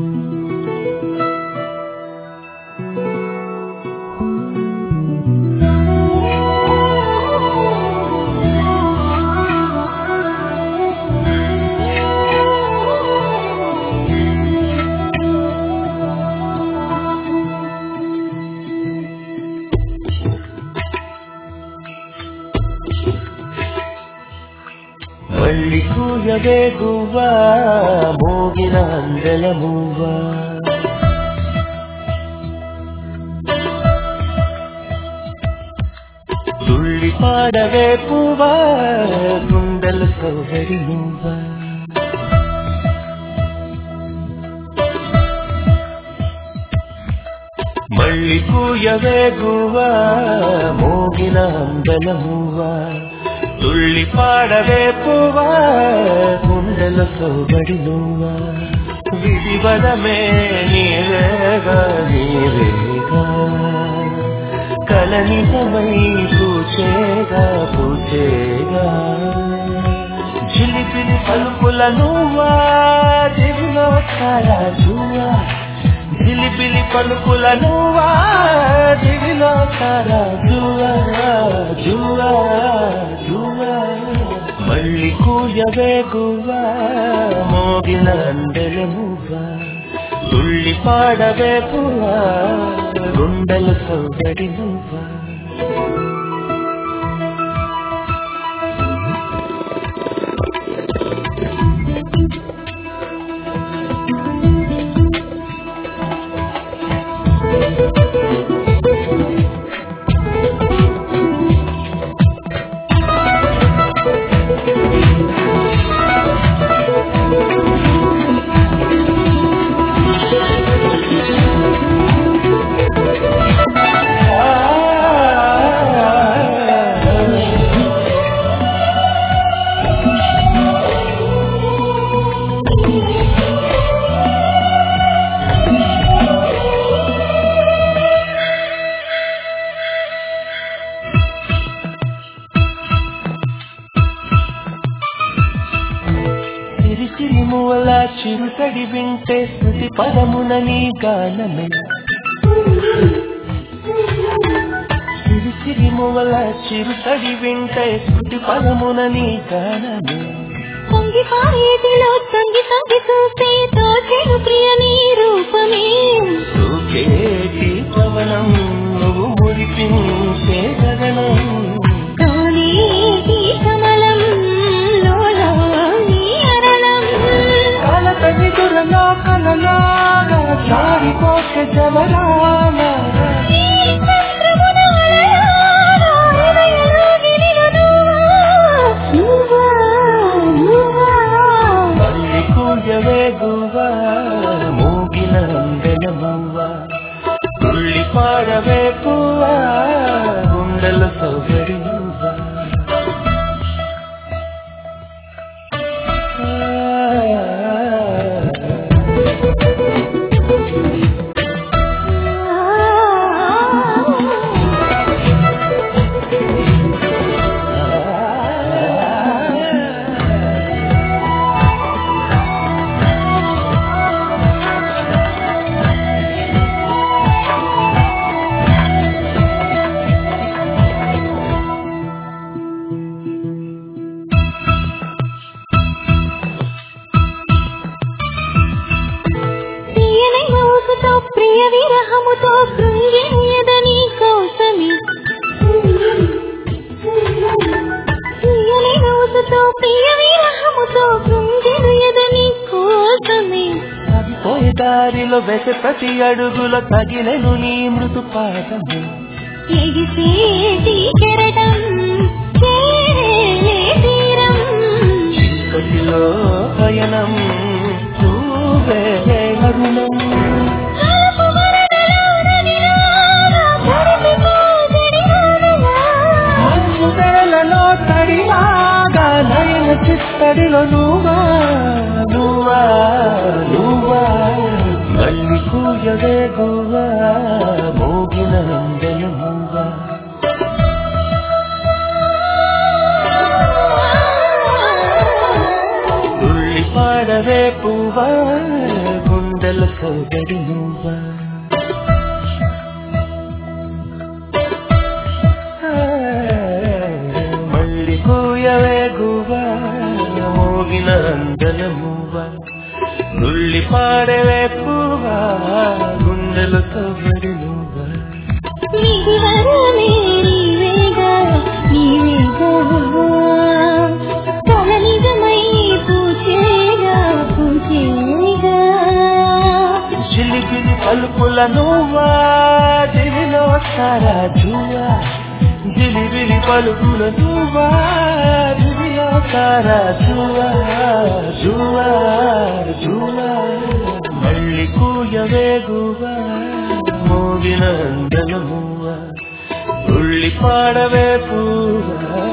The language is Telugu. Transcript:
మళ్ళీ కూయవే గువ్వా మోగిన అందెల మువ్వా తుళ్ళి పాడవే పువ్వా గుండెల సౌదరి నువ్వా మళ్ళీ కూయవే గువ్వా మోగిన అందెల మువ్వా తుళ్ళి పాడవే పువ్వా గుండెల సౌదరి నువ్వా విధివదమే నీవేగా నీవేగా కలనిజమై పూచేగా పూచేగా జిలిపిలి పలుకుల నువ్వా దివిలో తారాజువా జిలిపిలి పలుకుల నువ్వా దివిలో తారాజువా జువా జువా మళ్ళీ కూయవే గువ్వా మోగిన అందెల మువ్వా తుళ్ళి పాడవే పువ్వా గుండెల సౌదరి నువ్వా సిరిమువల చిరుతడి వింటే శృతి పదమున నీ గానమే సిరిమువల చిరుతడి వింటే శృతి పదమున నీ గానమే పొంగి పారేదిలో తొంగి తొంగి చూసే తోచెను ప్రియ నీ రూపమే సూకేటి పవనం నువ్వు మురిపించే గగనం కలతవిదురలో కలలాగా జారిపోకే జవరానా మళ్ళీ కూయవే గువ్వా మోగిన అందెల మువ్వా తుళ్ళి పాడవే పువ్వా గుండెల సౌదరి నువ్వా ప్రియ విరహముతో కృంగియదని కోసమే ప్రియ విరహముతో కృంగియదని కోసమే పోయే దారిలో వెస ప్రతి అడుగులో తగినను నీ మృదు పాదము ఎగిసేటి కెరటం చేరే తీరం చీకటిలో పయనం చూవే అరుణం మంచుదలలో తడిలాగా నయన చిత్తడిలో నువ్వా నువ్వా నువ్వా మళ్ళీ కూయవే గువ్వా మోగిన అందెల మువ్వా తుళ్ళి పాడవే పువ్వా గుండెల గుండెల సౌదడి నువ్వా మళ్ళీ కూయవే గువ్వా మోగిన అందన నువ్వా నుల్లి పాడవే పువ్వా గుండెల సౌదడి నువ్వా జిలిబిలి పలుకుల నువ్వా దివిలో సారా జువా జిలిబిలి పలుకుల నువ్వా దివిలో సారా జువా జువా జువా మళ్ళీ కూయవే గువ్వా మోగిన అందన నువ్వా ఉళ్ళి పాడవే పువ్వా